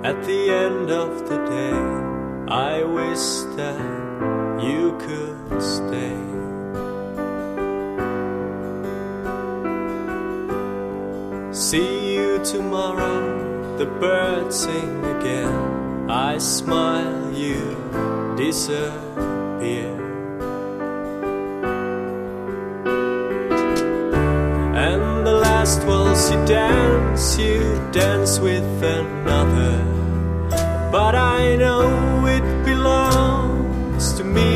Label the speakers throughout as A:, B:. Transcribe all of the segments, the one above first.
A: At the end of the day, I wish that you could stay. See you tomorrow, the birds sing again. I smile, you disappear. And the last waltz you dance with another. But I know it belongs to me.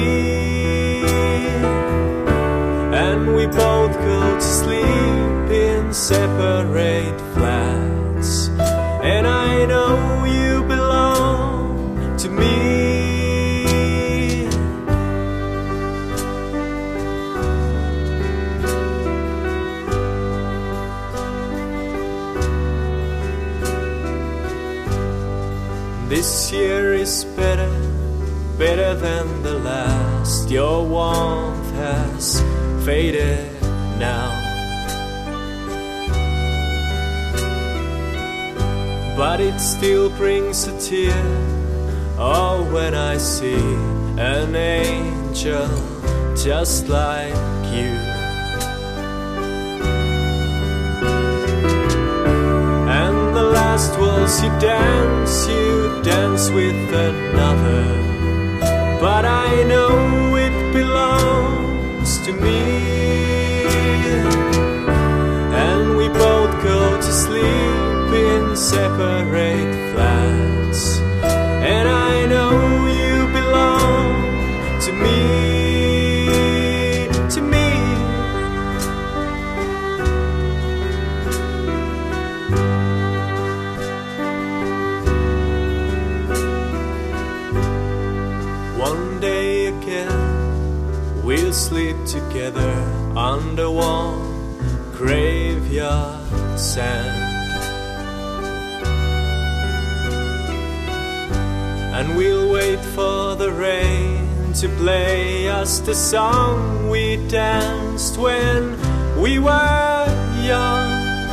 A: And we both go to sleep in separate flats. And I know you belong to me. This year is better than the last. Your warmth has faded now, but it still brings a tear. Oh, when I see an angel just like you. And the last waltz you dance with another. But I know it belongs to me. And we both go to sleep in separate flats. And I know you belong to me, to me. One day again, we'll sleep together under warm graveyard sand. And we'll wait for the rain to play us the song we danced when we were young.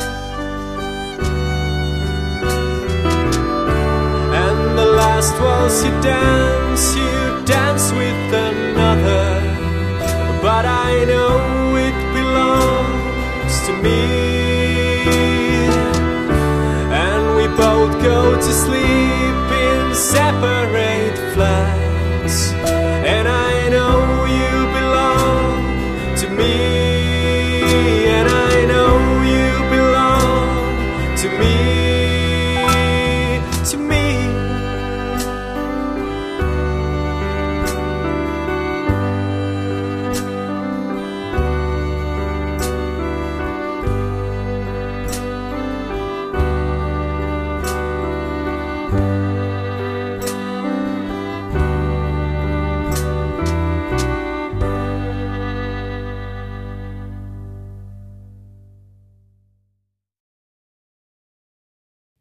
A: And the last waltz you dance with another. But I know it belongs to me. And we both go to sleep